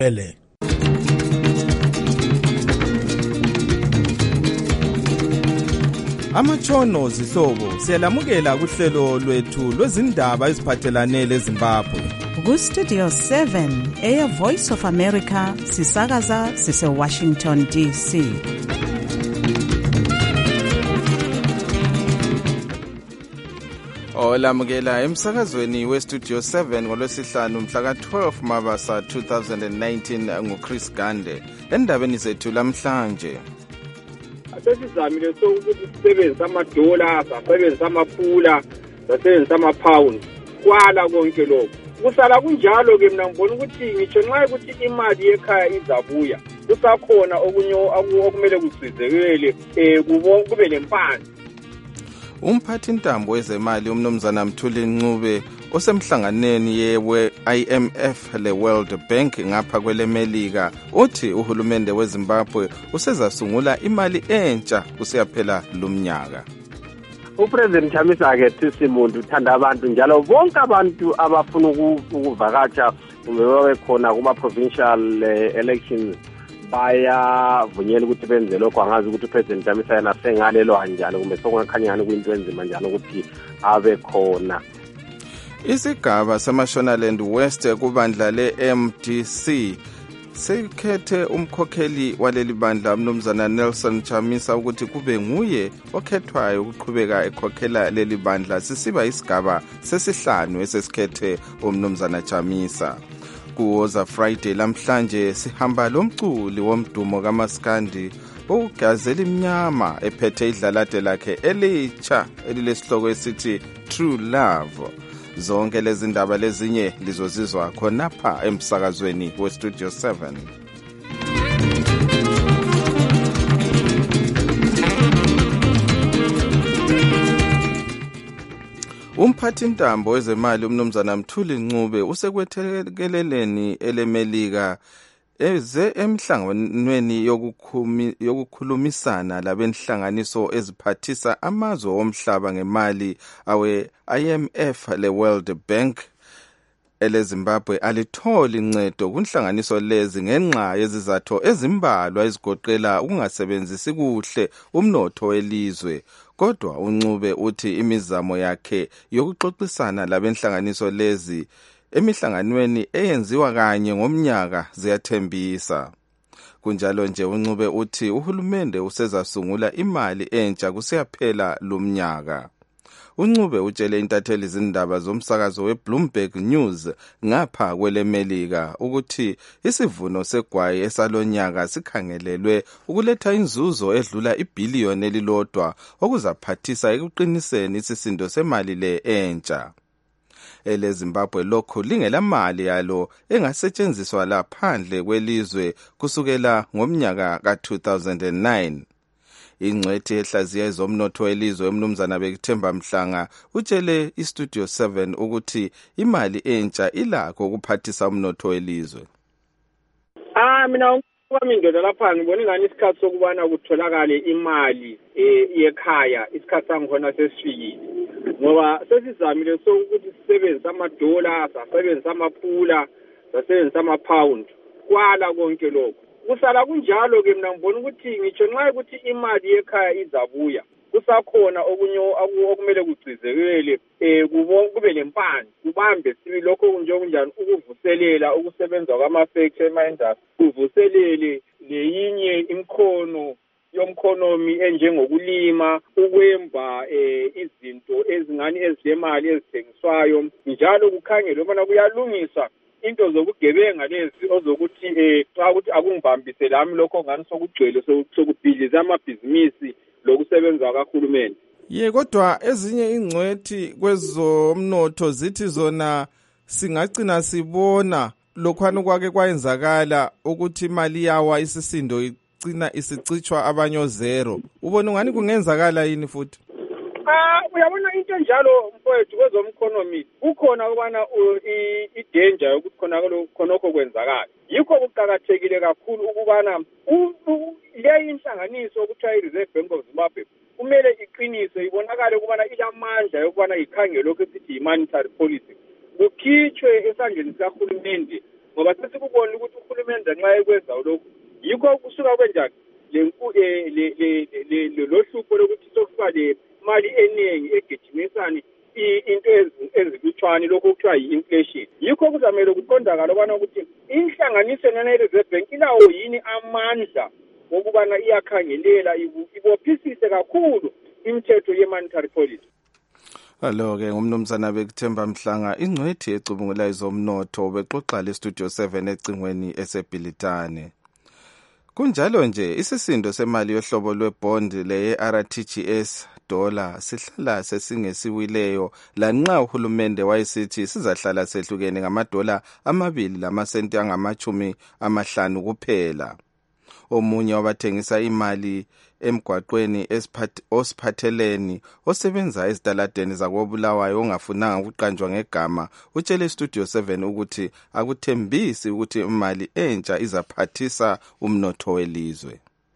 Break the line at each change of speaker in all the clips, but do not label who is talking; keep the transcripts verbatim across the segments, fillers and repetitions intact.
ele Amatshono zihlobo siyalamukela kuhlelo lwethu lwezindaba eziphathelane leZimbabwe.
Ku Studio seven eya Voice of America sisakaza sise Washington D C.
Olamukela emsakazweni we Studio seven ngolwesihlanu mhla ka twelve Mabasa two thousand nineteen nguChris Gande. Endabeni zethu lamhlanje
sesizamile sokuthi sisebenzisa amadola, sisebenzisa amapula, sisebenzisa amapound kwala konke lokho. Kusala kunjalo ke mina ngibona ukuthi ngisho nxa ukuthi imali ekhaya izabuya kusakhona okunyo okumele kucizekele eh kube lempande.
Umphathi intambo wezemali umnumzana Mthuli Ncube osemhlanganeni yewe I M F le World Bank ngapha kwelemelika uthi uhulumende weZimbabwe usezasungula imali entsha kusiyaphela lumnyaka.
uPresident Chamisa ke thisimuntu uthanda abantu njalo bonke abantu abafuna ukuvakatsha kumbe babe khona kuma provincial elections bayavunyelwa ukuthi benze lokho. Angazi ukuthi uPresident Chamisa yena sengalelo kanjani kumbe sokungakhanyana kuyinto enzima njalo ukuthi abe khona.
Isigaba seMashonaland West kubandla le-M D C sekhethe umkhokheli waleli bandla umnumzana Nelson Chamisa ukuthi kube nguye okhethwayo ukuqhubeka ekhokhela leli bandla sisiba isigaba sesihlanu esesikhethe umnumzana Chamisa. Kuwoza Friday lamhlanje sihamba lomculi womdumo kaMaskandi ukugazela imnyama ephethe idlalade lakhe elitsha elilesihloko esithi True Love. Zonke lezi ndaba lezinye lizozizwa khonapha emsakazweni we Studio seven. Umphathi intambo wezemali umnumzana Mthuli Ncube usekwethekeleleni elemelika eze emhlanganweni yokukhulumisana labenhlanganiso eziphathisa amazwe omhlaba ngemali awe I M F le World Bank eleZimbabwe alitholi incedo kunhlanganiso lezi ngenxa yezizathu ezimbalwa ezigoqela ukungasebenzisi kuhle umnotho welizwe. Kodwa uNcube uthi imizamo yakhe yokuxoxisana labenhlanganiso lezi emihlanganweni eyenziwa kanye ngomnyaka ziyathembisa. Kunjalo nje uNcube uthi uhulumende usezasungula imali entsha kusiyaphela lumnyaka. uNcube utshele intatheli izindaba zomsakazo weBloomberg News ngapha kwelemelika ukuthi isivuno segwayi esalonyaka sikhangelelwe ukuletha inzuzo edlula ibhiliyoni elilodwa okuzaphathisa ekuqiniseni isisindo semali le entsha. eleZimbabwe lokho lingelamali yalo engasetshenziswa laphandle kwelizwe kusukela ngomnyaka ka two thousand nine. Ingcwethi ehlaziya ezomnotho welizwe umnumzana Bekithemba Mhlanga utshele iStudio seven ukuthi imali entsha ilakho ukuphathisa umnotho welizwe.
Ah mina kwami indoda lapha ngibona ngani isikhathi sokubana kutholakale imali ekhaya isikhathi sangikhona sesifikile. Ngoba sesizamile sokuthi sisebenzisa amadola, sisebenzisa amapula, sisebenzisa amapound kwala konke lokho. Kusala kunjalo ke mina ngibona ukuthi ngisho nxa ukuthi imali ekhaya izabuya kusakhona okunyo okumele kucizekele eh kube lempande kubambe sibi lokho kunje kunjani ukuvuselela ukusebenza kwama-factory ema-industry kuvuselele leyinye imkhono yomkhonomi enjengokulima ukwemba eh izinto ezingani ezilemali ezithengiswayo njalo kukhangelwe bona kuyalungiswa into zokugebenga lezi ozokuthi eh xa ukuthi akungibambise lami lokho ngani sokugcwele sokubhiziza amabhizinisi lokusebenza kahulumeni.
Ye kodwa ezinye ingcwethi kwezomnotho zithi zona singagcina sibona lokhwana kwake kwayenzakala ukuthi imali yawa isisindo igcina isicitshwa abanyo zero. Ubona ngani kungenzakala yini futhi?
Ah uyabona into njalo mfowethu kwezomkhonomi kukhona ukubana i-danger ukuthi khona khonokho kwenzakala. Yikho kuqhakathekile kakhulu ukubana le inhlanganiso okuthiwa i-Reserve Bank of Zimbabwe kumele iqinise ibonakale ukubana ilamandla yokubana ikhangele lokho esithi i-monetary policy kukhitshwe esandleni sikahulumende ngoba sesikubona ukuthi uhulumende nxa ekwenza lokhu yikho kusuka kwenjani le lohlupho lokuthi sokuba le mali eningi egijimisani into ezilutshwane lokho kuthiwa yi-inflation. Yikho kuzamele kuqondakala ukubana ukuthi inhlanganiso ne-Reserve Bank ilawo yini amandla okubana iyakhangelela ibophisise kakhulu imithetho ye-monetary policy.
Alo-ke ngumnumzana Bekuthemba Mhlanga, ingcwethi ecubungula izomnotho, bexoxa le-Studio seven ecingweni eseBhilitane. Kunjalo nje isisindo semali yohlobo lwebond leye-R T G S dollar sihlala sesingesiwileyo lanxa uhulumende wayesithi sizahlala sehlukene ngamadola amabili lamasenti angamachumi amahlanu kuphela. Omunye wabathengisa imali emgwaqweni osiphatheleni osebenza ezitaladeni zakoBulawayo ongafunanga ukuqanjwa ngegama utshele Studio seven ukuthi akuthembisi ukuthi imali entsha izaphathisa umnotho welizwe.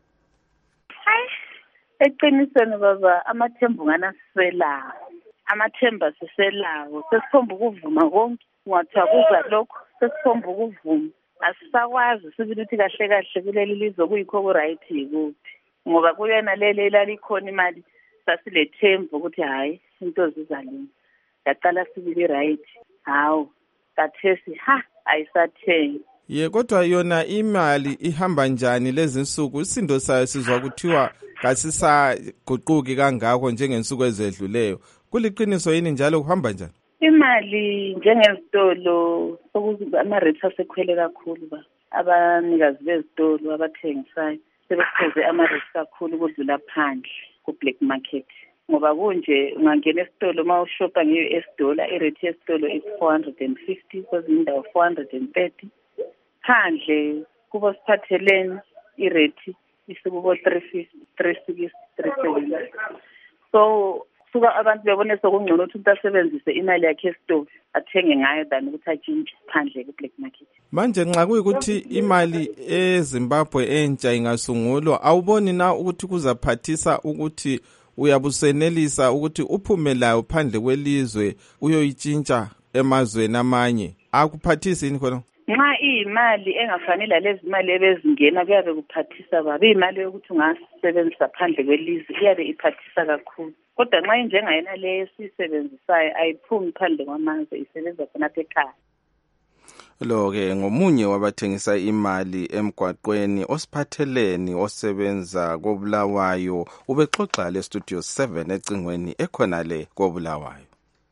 Eqinisweni baba amathembu nganasiselawo amathemba siselawo sesikhomba ukuvuma konke ngathiwa kuza lokho sesikhomba ukuvuma asisakwazi sibili ukuthi kahle kahle kuleli lizwe kuyikho ku-right yikuphi ngoba kuyona leli elalikhona imali sasilethembu ukuthi hayi into zizalunga yaqala sibili right hawu kathesi ha ayisathengi.
Ye kodwa yona imali ihamba njani lezi nsuku isindo sayo sizwa kuthiwa kasisaguquki kangakho njengensuku ezedluleyo kuliqiniso yini njalo kuhamba njani?
Imali njengezitolo sokuthi ama-rates asekhwele kakhulu ba abanikazi bezitolo abathengisayo sebephuze ama-rates kakhulu kudlula phandle ku-black market ngoba kunje ungangena esitolo uma ushopha nge-U S dollar i-rate yesitolo is four hundred fifty kwezinye indawo four hundred thirty phandle kubo siphatheleni i-rate isikubo three fifty three sixty three seventy so suka abantu bebone sokungcono ukuthi umuntu asebenzise imali yakhe esitolo athenge ngayo than ukuthi atshintshe phandle ku-black market.
Manje nxa kuyikuthi imali eZimbabwe entsha ingasungulwa awuboni na ukuthi kuzaphathisa ukuthi uyabusenelisa ukuthi uphume layo phandle kwelizwe uyoyitshintsha emazweni amanye akuphathisi yini khona?
Nxa iyimali engafanele lezi imali ebezingena kuyabe kuphathisa babi imali yokuthi ungasebenzisa phandle kwelizwe iyabe iphathisa kakhulu kodwa nxa injengayena le esisebenzisayo ayiphumi phandle kwamazwe isebenza khonapha ekhaya.
Lo-ke ngomunye wabathengisa imali emgwaqweni osiphatheleni osebenza koBulawayo ubexoxa le-Studio seven ecingweni ekhonale koBulawayo.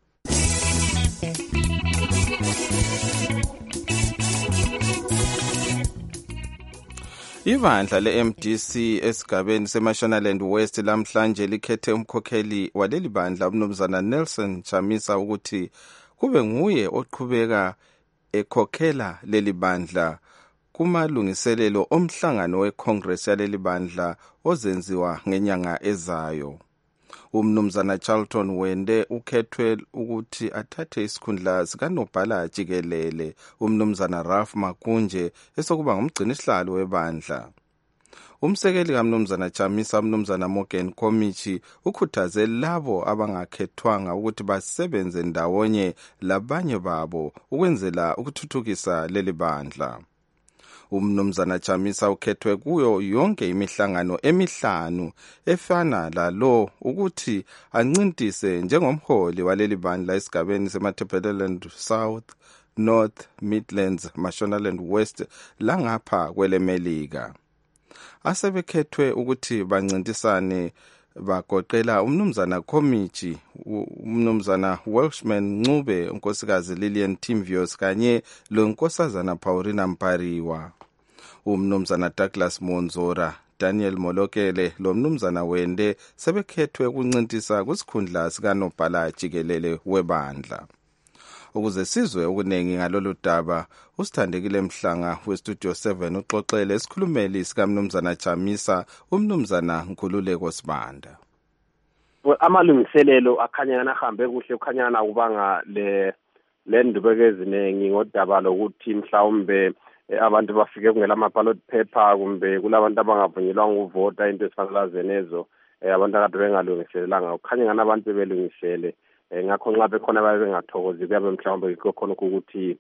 Ibandla le-M D C esigabeni seMashonaland West lamhlanje likhethe umkhokheli waleli bandla umnumzana Nelson Chamisa ukuthi kube nguye oqhubeka ekhokhela leli bandla kumalungiselelo omhlangano weCongress yaleli bandla ozenziwa ngenyanga ezayo. Umnumzana Charlton Wende ukhethwe ukuthi athathe isikhundla sikanobhala jikelele umnumzana Ralph Makunje esokuba ngumgcinisihlalo webandla. Umsekeli kamnumzana Chamisa umnumzana Morgan Komichi ukhuthaze labo abangakhethwanga ukuthi basebenze ndawonye labanye babo ukwenzela ukuthuthukisa leli bandla. Umnumzana Chamisa ukhethwe kuyo yonke imihlangano emihlanu efana lalo ukuthi ancintise njengomholi waleli bandla esigabeni seMatabeleland South, North, Midlands, Mashonaland West langapha kwelemelika. Asebekhethwe ukuthi bancintisane bagoqela umnumzana Komichi, umnumzana Welshman Ncube, unkosikazi Lillian Timvios kanye lonkosazana Paulina Mpariwa. Umnumzana Douglas Monzora, Daniel Molokele lomnumzana Wende sebekhethwe ukuncintisa kusikhundla sikanobhala jikelele webandla. Ukuze sizwe okunengi ngalolu daba usithandekile Mhlanga weStudio seven uxoxele isikhulumeli sikamnumzana Chamisa umnumzana Nkululeko Sibanda.
Amalungiselelo akhanyana ahambe kuhle ukhanyana kubanga le lendubeke eziningi ngodaba lokuthi mhlawumbe abantu bafike kungela ama-ballot paper kumbe kulabantu abangavunyelwanga ukuvota into ezifanele zenezo abantu akade bengalungiselelanga ukhanyana abantu bebelungisele ngakho nxa bekhona babe bengathokozi kuyabe mhlawumbe yikho khona ukuthi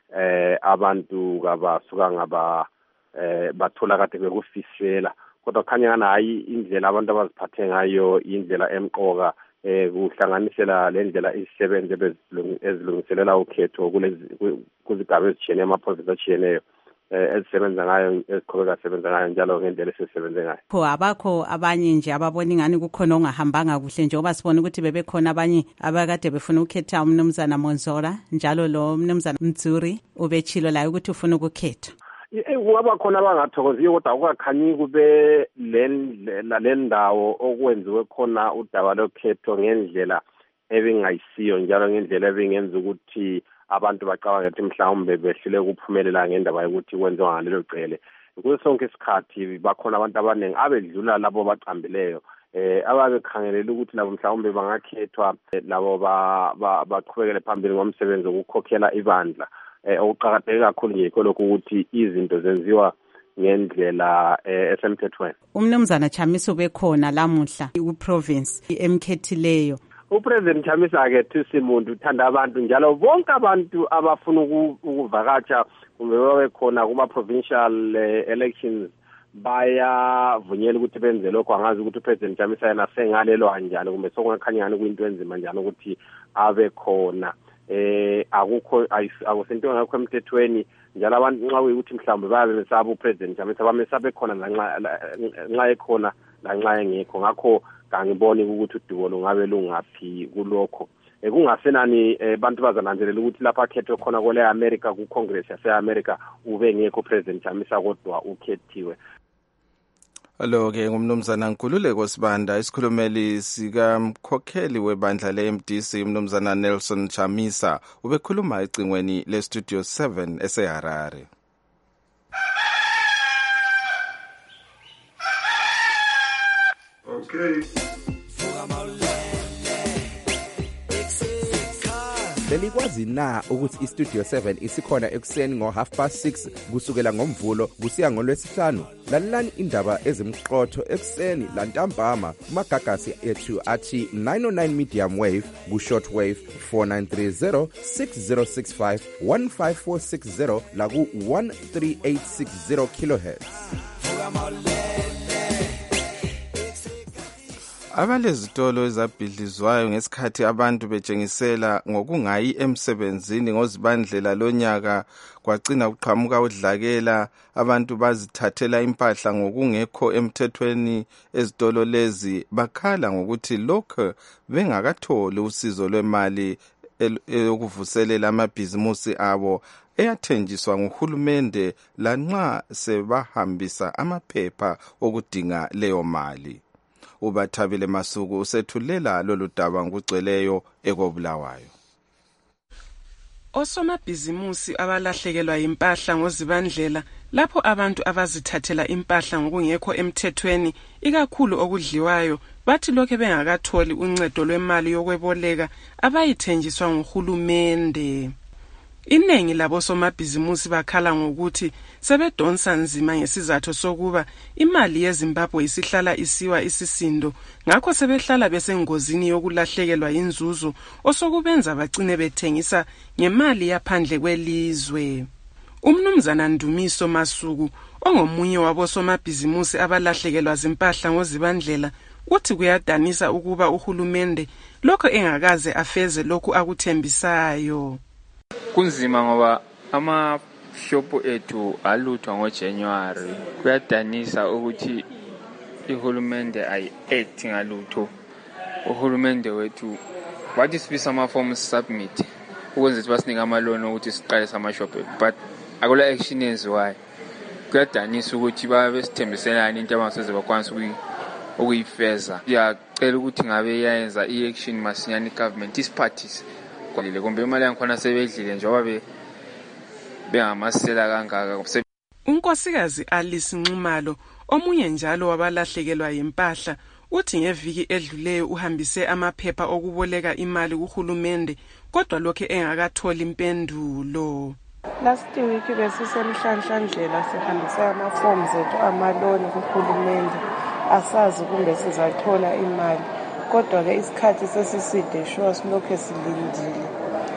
eh abantu kabasuka ngaba eh bathola kade bekufisela kodwa khanya ngana hayi indlela abantu abaziphathe ngayo indlela emqoka eh kuhlanganisela le ndlela isisebenze ezilungiselela ukhetho kulezi kuzigaba ezitshiyeneyo amaprovinsi atshiyeneyo ezisebenza ngayo eziqhubeka sebenza ngayo njalo ngendlela esisebenze ngayo.
Pho abakho abanye nje ababona ingani kukhona ongahambanga kuhle njengoba sibona ukuthi bebekhona abanye abakade befuna ukukhetha umnumzana Monzora njalo lo mnumzana Mtsuri ubechilo la ukuthi ufuna ukukhetha.
Kungaba khona abangathokoziyo kodwa akukakhanyi kube le le ndawo okwenziwe khona udaba lokhetho ngendlela ebingayisiyo njalo ngendlela ebingenza ukuthi abantu bacabanga ukuthi mhlawumbe behlule ukuphumelela ngendaba yokuthi kwenziwa ngalelo cele. Kuso sonke isikhathi bakhona abantu abaningi abedlula labo baqambileyo eh ababekhangelela ukuthi labo mhlawumbe bangakhethwa labo baqhubekele phambili ngomsebenzi wokukhokhela ibandla. Eh okuqhakatheke kakhulu nje lokho ukuthi izinto zenziwa ngendlela esemthethweni.
Umnumzana Chamisa ubekhona lamuhla ku-province emkhethileyo.
uPresident Chamisa ke thisimuntu uthanda abantu njalo bonke abantu abafuna ukuvakatsha kumbe babe khona kuma provincial elections bayavunyelwa ukuthi benze lokho. Angazi ukuthi uPresident Chamisa yena sengalelo kanjani kumbe sokungakhanya ngani kuyinto enzima njalo ukuthi abe khona. Eh akukho akusinto ngakho emthethweni njalo abantu nxa ukuthi mhlawumbe babe besaba uPresident Chamisa bamesabe khona lanxa nxa ekhona lanxa engekho ngakho kangiboni ukuthi udubo lungabe lungaphi kulokho. Kungasenani abantu bazananzelela ukuthi lapha akhethwe khona kole America ku Congress yase America ube ngekho President Chamisa kodwa ukhethiwe.
Lo ke ngumnumzana Nkululeko Sibanda isikhulumeli sika mkhokheli webandla le-M D C umnumzana Nelson Chamisa ubekhuluma ecingweni le Studio seven eseHarare.
Okay. Belikwazi na ukuthi iStudio seven isikhona ekuseni ngo half past six kusukela ngomvulo kusiya ngolwesihlanu? Lalelani indaba ezimqotho ekuseni lantambama kumagagasi ethu athi nine oh nine medium wave ku short wave four nine three zero six zero six five one five four six zero la ku one three eight six zero kilohertz.
Abalezitolo ezabhidlizwayo ngesikhathi abantu betshengisela ngokungayi emsebenzini ngozibandlela lonyaka kwagcina kuqhamuka udlakela abantu bazithathela impahla ngokungekho emthethweni ezitolo lezi bakhala ngokuthi lokho bengakatholi usizo lwemali eyokuvuselela amabhizimusi abo eyathenjiswa nguhulumende lanxa sebahambisa amaphepha okudinga leyo mali. Ubathabile Masuku usethulela lolu daba ngugcweleyo ekobulawayo.
Osomabhizimusi abalahlekelwa impahla ngozibandlela lapho abantu abazithathela impahla ngokungekho emthethweni ikakhulu okudliwayo bathi lokho bengakatholi uncedo lwemali yokweboleka abayithenjiswa nguhulumende. Inengi labo somabhizimusi bakhala ngokuthi sebedonsa nzima ngesizathu sokuba imali yeZimbabwe isihlala isiwa isisindo ngakho sebehlala besengozini yokulahlekelwa inzuzo osokubenza bagcine bethengisa ngemali yaphandle kwelizwe. Umnumzana Ndumiso Masuku ongomunye wabo somabhizimusi abalahlekelwa zimpahla ngozibandlela uthi kuyadanisa ukuba uhulumende lokho engakaze afeze lokhu akuthembisayo.
Kunzima ngoba ama shop ethu aluthwa ngoJanuary. Kuyadanisa ukuthi ihulumende ayi act ngalutho. Uhulumende wethu wathi sibisa ama forms submit ukwenza ukuthi basinika ama loan ukuthi siqale sama shop but akula action enziwayo. Kuyadanisa ukuthi babe sithembiselana into abangaseze bakwanisa ukuyifeza. Ngiyacela ukuthi ngabe yayenza i-action masinyane government is parties kwalile kumbe imali yankhona sebedlile njengoba be bengamasela kangaka.
Unkosikazi Alice Nxumalo omunye njalo wabalahlekelwa impahla uthi ngeviki edluleyo uhambise amaphepha okuboleka imali kuhulumende kodwa lokho engakatholi impendulo.
Last week besisemhlanhlandlela sihambise ama forms ethu amaloni kuhulumende asazi kumbe sizathola imali kodwa ke isikhathi sesiside sure silokho silindile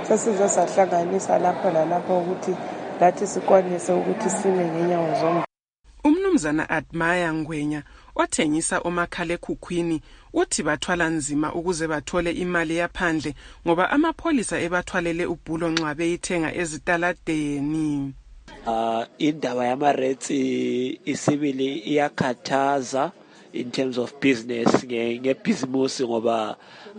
sesizo sahlanganisa lapho lalapho ukuthi lathi sikwanise ukuthi sime ngenyawo zombili.
Umnumzana Admire Ngwenya othengisa omakhalekhukhwini uthi bathwala nzima ukuze bathole imali yaphandle ngoba amapholisa ebathwalele ubhulo nxa beyithenga ezitaladeni.
Uh, indaba yama-rates isibili iyakhathaza in terms of business ngebhizimusi ngoba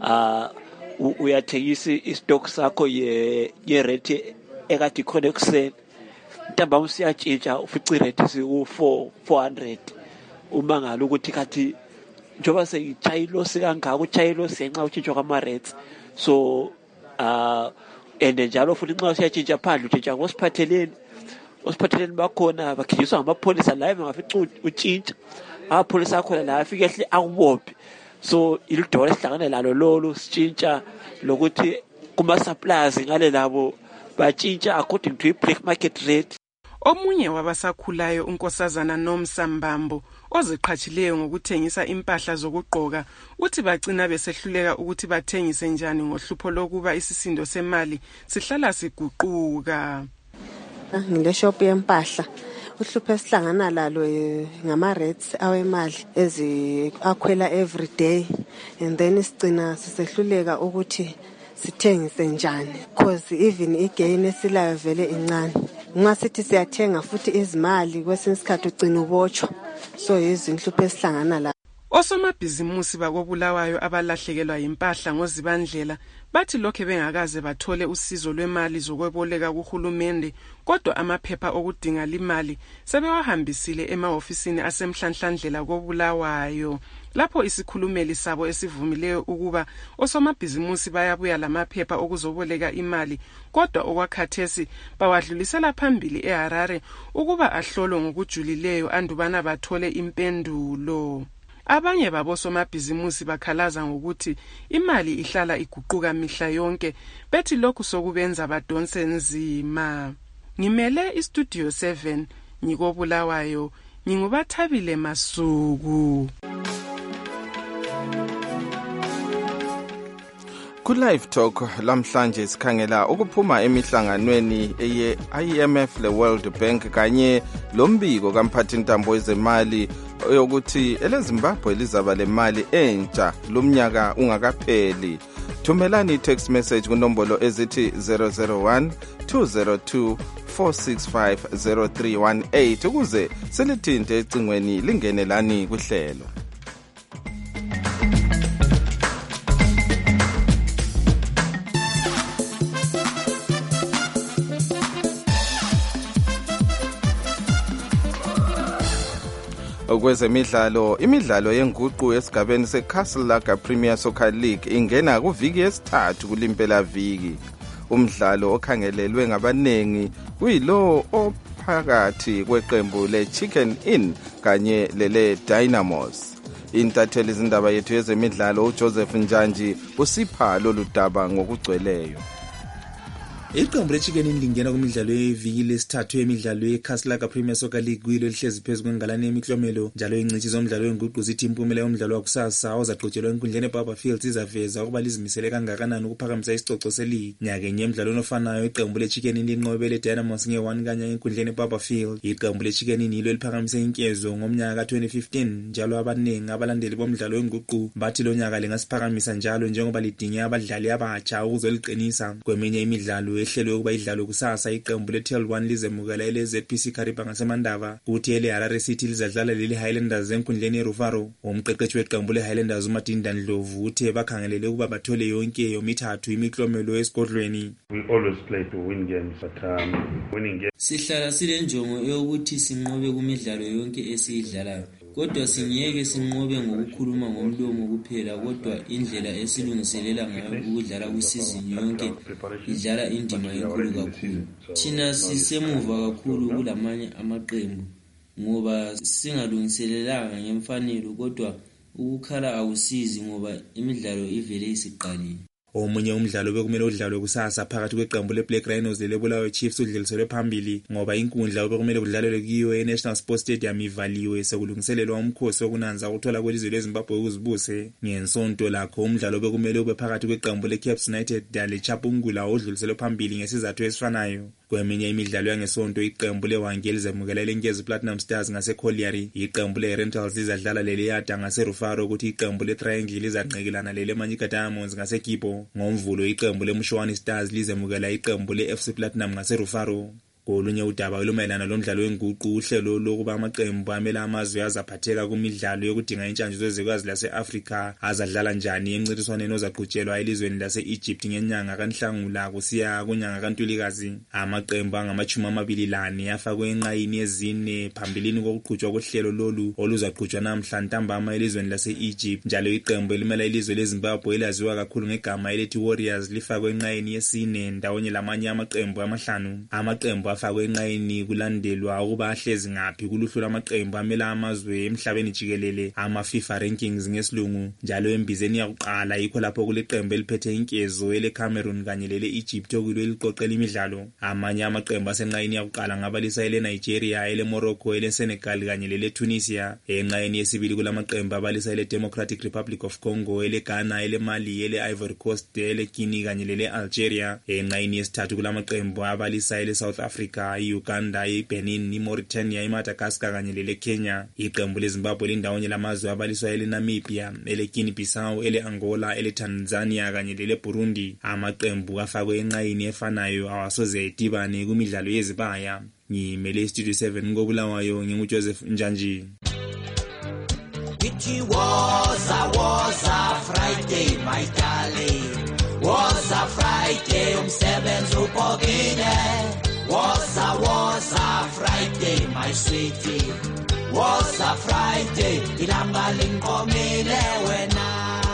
uh, uyathengisa istock sakho ye-rate ekade ikhona ekuseni ntambama usiyatshintsha ufica irate siku-four hundred uma ngalo ukuthi kathi njengoba sengitshayilo sikangaka utshayilo siyenxa utshintshwa kwama-rates so uh, and njalo futhi nxa usiyatshintsha phandle utshintsha ngosiphatheleni osiphatheleni bakhona bakhinyiswa ngamapholisa la bangafica utshintsha amapholisa akhona la afike ehle akubophe so ilidolo esihlangana lalo lolo sitshintsha lokuthi kuma-suppliers ngale labo batshintsha according to i-black market rate.
Omunye wabasakhulayo unkosazana Nomsambambo oziqhatshileyo ngokuthengisa impahla zokugqoka uthi bagcina besehluleka ukuthi bathengise njani ngohlupho lokuba isisindo semali sihlala siguquka.
Ngile shop yempahla uhlupho esihlangana lalo ngama-rates awemali ezi akhwela every day and then isicina sisehluleka ukuthi sithengise njani because even igain esilayo vele incane nxa sithi siyathenga futhi izimali kwesinye isikhathi ugcina ubotshwa so yizinhlupho esihlangana la.
Osomabhizimusi bakobulawayo abalahlekelwa impahla ngozibandlela bathi lokho bengakaze bathole usizo lwemali zokweboleka kuhulumende kodwa amaphepha okudinga limali sebewahambisile emahofisini asemhlanhlandlela kobulawayo lapho isikhulumeli sabo esivumileyo ukuba osomabhizimusi bayabuya lamaphepha okuzoboleka imali kodwa okwakhathesi bawadlulisela phambili eHarare ukuba ahlolwe ngokujulileyo andubana bathole impendulo. Abanye babosomabhizimusi bakhalaza ngokuthi imali ihlala iguquka mihla yonke bethi lokhu sokubenza badonse nzima. Ngimele istudio seven ngikobulawayo ngingubathabile Masuku.
Ku live talk lamhlanje sikhangela ukuphuma emihlanganweni eye I M F le World Bank kanye lombiko kamphathi ntambo wezemali yokuthi eleZimbabwe lizaba lemali entsha lomnyaka ungakapheli. Thumelani text message kunombolo ezithi zero zero one two zero two four six five zero three one eight ukuze selithinte ecingweni lingenelani kuhlelo. Okwezemidlalo, imidlalo yenguqu esigabeni seCastle Lager Premier Soccer League ingena kuviki yesithathu kulimpela viki. Umdlalo okhangelelwe ngabanengi kuyilo ophakathi kweqembu leChicken Inn kanye lele Dynamos. Intatheli izindaba yethu yezemidlalo uJoseph Njanji usipha lolu daba ngokugcweleyo.
Iqembu leChicken Inn lingena kumidlalo yeviki lesithathu yemidlalo yeCastle Lager Premier Soccer League kuyilo lihlezi phezu kwengalane yemiklomelo njalo ingcitshi zomdlalo wenguqu zithi impumela yomdlalo wakusasa ozaqhutshelwa enkundleni eBarberfield izaveza ukuba lizimisele kangakanani ukuphakamisa isicoco seligi. Nyakenye emidlalweni ofanayo iqembu leChicken Inn linqobele Dynamos nge-one kanye enkundleni eBarberfield. Iqembu leChicken Inn yilo liphakamise inkezo ngomnyaka ka twenty fifteen njalo abaningi abalandeli bomdlalo wenguqu bathi lo nyaka lingasiphakamisa njalo njengoba lidinga abadlali abatsha ukuzoliqinisa. Kweminye imidlalo ehlelwe ukuba idlalo kusasa iqembu leTel one lizemukela ele-Z P C Kariba ngasemandava kuthi ele-Harare City lizadlala leli Highlanders enkundleni eRufaro. Umqeqeshi weqembu le-Highlanders uMadinda Ndlovu uthe bakhangelele ukuba bathole yonke yomithathu imiklomelo esigodlweni.
We always play to win games but um, winning games
sihlala silenjongo yokuthi sinqobe kumidlalo yonke esiyidlalayo kodwa singeke sinqobe ngokukhuluma ngomlomo kuphela kodwa indlela esilungiselela ngayo ukudlala kwisizini yonke idlala indima enkulu kakhulu. Thina sisemuva kakhulu kulamanye amaqembu ngoba singalungiselelanga ngemfanelo kodwa ukukhala akusizi ngoba imidlalo ivele isiqalile.
Omunye umdlalo bekumele udlalwe kusasa phakathi kweqembu leBlack Rhinos lelebulawayo Chiefs udluliselwe phambili ngoba inkundla bekumele kudlalelwe kiyo eNational Sports Stadium ivaliwe sekulungiselelwa umkhosi wokunanza ukuthola kwelizwe leZimbabwe ukuzibuse. Ngensonto lakho umdlalo bekumele ube phakathi kweqembu leCaps United leChapungula udluliselwe phambili ngesizathu esifanayo. Kweminye imidlalo yangesonto iqembu leWangeli zemukela leNkezi Platinum Stars ngaseColliery, iqembu leRentals lizadlala leliyada ngaseRufaro ukuthi iqembu leTriangle lizanqekelana leLemanyika Diamonds ngaseKipo. Ngomvulo iqembu leMshoani Stars lizemukela iqembu leF C Platinum ngaseRufaro. Kolunye udaba olumayelana lomdlalo wenguqu uhlelo lokuba amaqembu amela amazwe azaphatheka kumidlalo yokudinga intshanje zezwekazi lase-Afrika azadlala njani emncintiswaneni ozaqhutshelwa elizweni lase-Egypt ngenyanga kaNhlangula kusiya kunyanga kaNtulikazi. Amaqembu angamachumi amabili lane afakwe enqayini yezine phambilini kokuqhutshwa kohlelo lolu oluzaqhutshwa namhla ntambama elizweni lase-Egypt. Njalo iqembu elimela ilizwe leZimbabwe elaziwa kakhulu ngegama elithi Warriors lifakwe enqayini yesine ndawonye lamanye amaqembu amahlanu. Amaqembu afakwe enqayini kulandelwa ukuba ahlezi ngaphi kuluhlu lwamaqembu amela amazwe emhlabeni jikelele ama-FIFA rankings ngesilungu. Njalo embizeni yakuqala yikho lapho kuleqembu eliphethe inkezo eleCameroon kanye lele-Egypt okuyilo eliqoqela imidlalo. Amanye amaqembu asenqayini yakuqala ngabalisa eleNigeria, eleMorocco, eleSenegal kanye leleTunisia. Enqayini yesibili kulamaqembu abalisa eleDemocratic Republic of Congo, eleGhana, eleMali, ele-Ivory Coast, eleGuinea kanye lele-Algeria. Enqayini yesithathu kulamaqembu abalisa eleSouth Africa, iUganda, iBenin, iMauritania, iMadagascar kanye leleKenya. Iqembu leZimbabwe lindawonye lamazwe abaliswa eleNamibia, eleGuinea Bissau, eleAngola, eleTanzania kanye leleBurundi. Amaqembu afakwe enqayini efanayo awasoze edibane kumidlalo yezibaya. Ngimele Studio seven ngobulawayo nginguJoseph Njanji.
It was a was a Friday, my darling. Was a Friday, umsebenzi ubhokile. Was a was a Friday, my sweetie. Was a Friday, ilanga linkomile wena.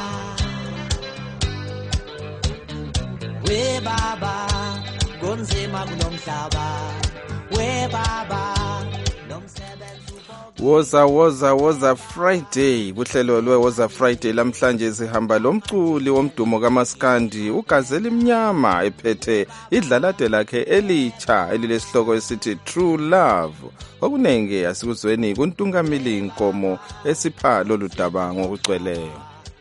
We baba, kunzima kulomhlaba. We baba,
Woza woza woza Friday kuhlelo lwe Woza Friday lamhlanje sihamba lomculi womdumo kaMaskandi uGazelle Mnyama ephethe idlalade lakhe elitsha elilesihloko esithi True Love. Okunenge asikuzweni kuntungamili inkomo esipha lolu daba ngokucweleyo.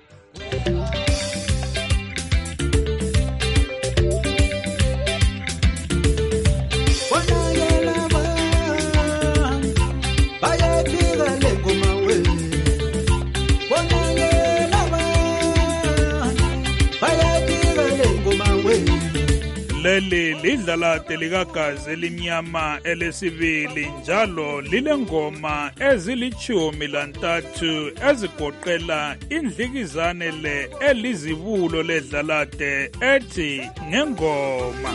Leli lidlalade likaGazelle Mnyama elesibili njalo lilengoma ezilichumi lantathu ezigoqela indlikizane le elizibulo ledlalade ethi ngengoma.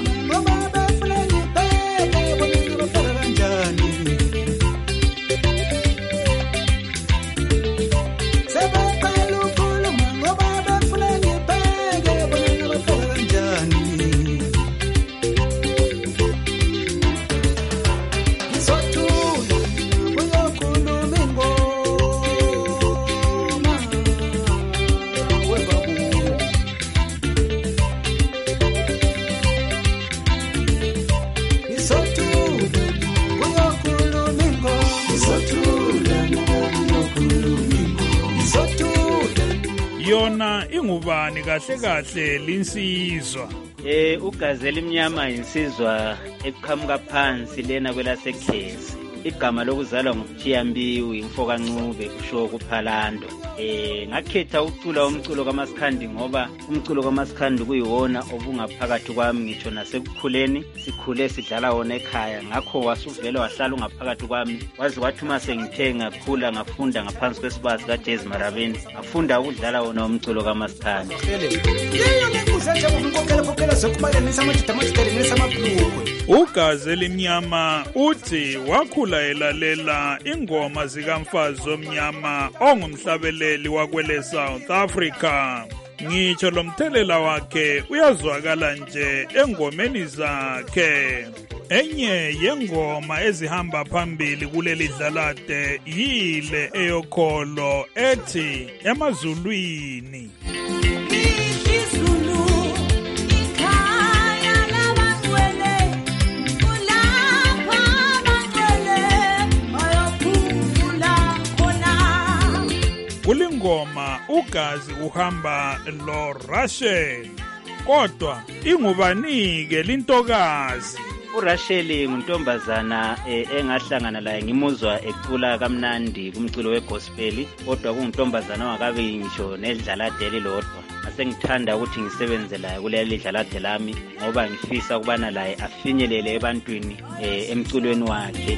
Yona ingubani kahle kahle linsizwa?
Eh uGazelle Mnyama insizwa eqhamuka phansi lena kwelasekhezi. Igama lokuzalwa nguThiyambiwe imfoka Ncube kusho kuPhalando. Eh ngakhetha ukucula umculo kaMaskandi ngoba umculo kaMaskandi kuyiwona obungaphakathi kwami ngisho nasekukhuleni sikhule sidlala wona ekhaya ngakho wasuvela wahlala ungaphakathi kwami wazi wathi uma sengithe ngakhula ngafunda ngaphansi kwesibazi kaJezi Marabeni ngafunda ukudlala wona umculo kaMaskandi.
uGazelle Mnyama uthi wakhula elalela ingoma zikamfazi omnyama ongumhlabeleli wakwele South Africa. Ngitsho lomthelela wakhe uyazwakala nje engomeni zakhe. Enye yengoma ezihamba phambili kuleli dlalade yile eyokholo ethi emazulwini.
Izulu
kulingoma ugazi uhamba lo Rachel. Kodwa ingubani-ke lintokazi?
uRachel nguntombazana engahlangana laye ngimuzwa ecula kamnandi kumculo wegospel, kodwa kunguntombazana ongakabi ngisho nedlalade elilodwa. Asengithanda ukuthi ngisebenze laye kuleli dlalade lami ngoba ngifisa ukubana laye afinyelele ebantwini emculweni wakhe.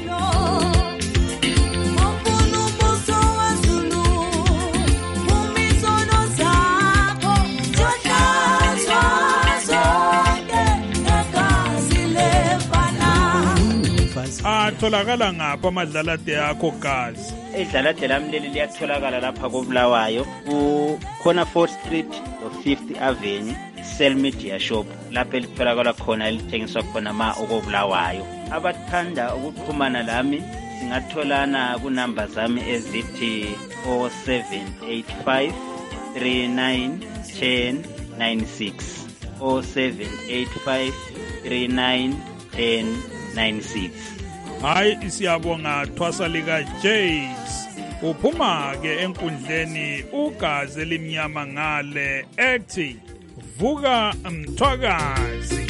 Atholakala ngapha amadlalade akho gazi?
Idlalade lami leli liyatholakala lapha koBulawayo kukhona fourth street no fifth avenue Cell Media Shop, lapha elitholakala khona elithengiswa khona ma okoBulawayo. Abathanda ukuxhumana lami singatholana kunamba zami ezithi oh seven eight five three nine one oh nine six oh seven eight five three nine one oh nine six.
Hayi siyabonga thwasa lika James. Uphuma ke enkundleni ugazi elimnyama ngale ethi vuka mthwakazi.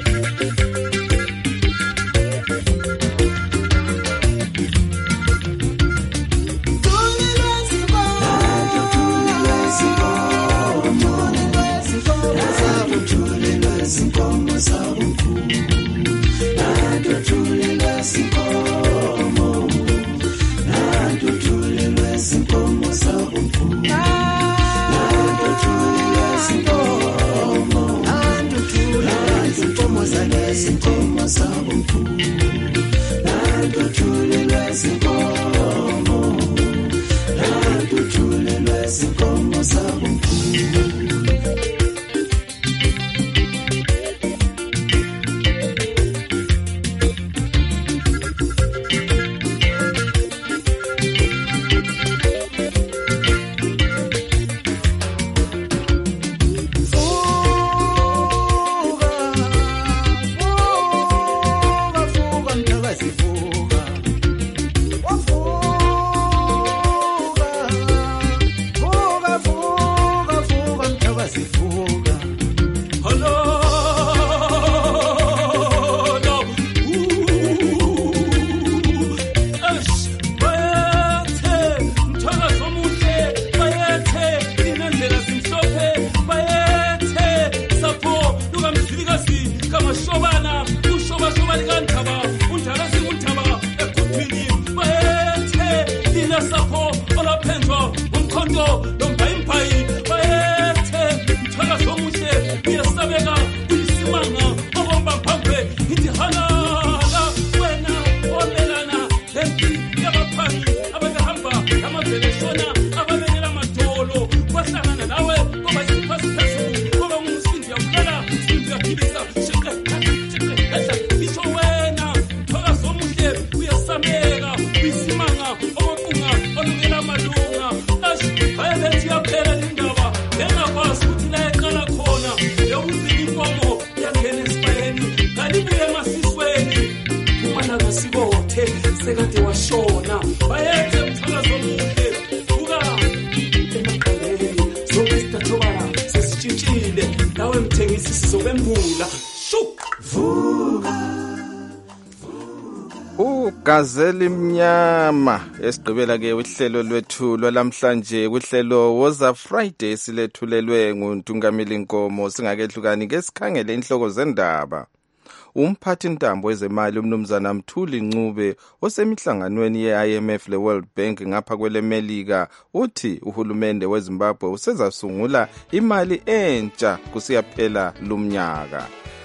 Gazeli mnyama esigqibela ke uhlelo lwethu lwalamhlanje kuhlelo Woza Friday silethulelwe nguNtungameli Nkomo. Singakehlukani ke sikhangele inhloko zendaba. Umphathi ntambo wezemali umnumzana Mthuli Ncube osemihlanganweni ye-I M F le World Bank ngapha kwelemelika uthi uhulumende weZimbabwe usezasungula imali entsha kusiyaphela lumnyaka.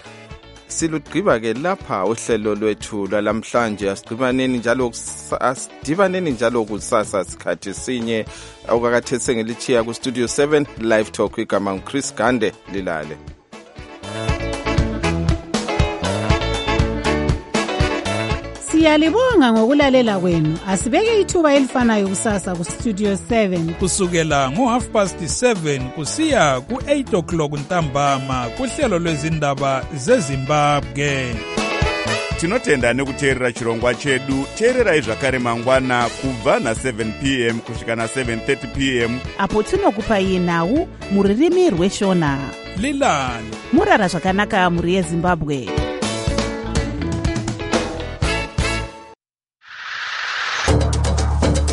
Silugqiba ke lapha uhlelo lwethu lwalamhlanje. Asidibaneni njalo asidibaneni njalo kusasa sikhathi sinye awukakathese ngelichiya ku Studio seven Live Talk igama Chris Gande lilale.
Siyalibonga ngokulalela kwenu. Asibeke ithuba elifanayo kusasa ku Studio seven
kusukela ngo half past seven kusiya ku eight o'clock ntambama kuhlelo lwezindaba zeZimbabwe.
tinotenda nekuteerera chirongwa chedu. Teererai zvakare mangwana kubva na-seven p m kusvika na-seven thirty p m
apo tinokupai nhau muririmi rweshona.
Lilani
murara zvakanaka muri yeZimbabwe.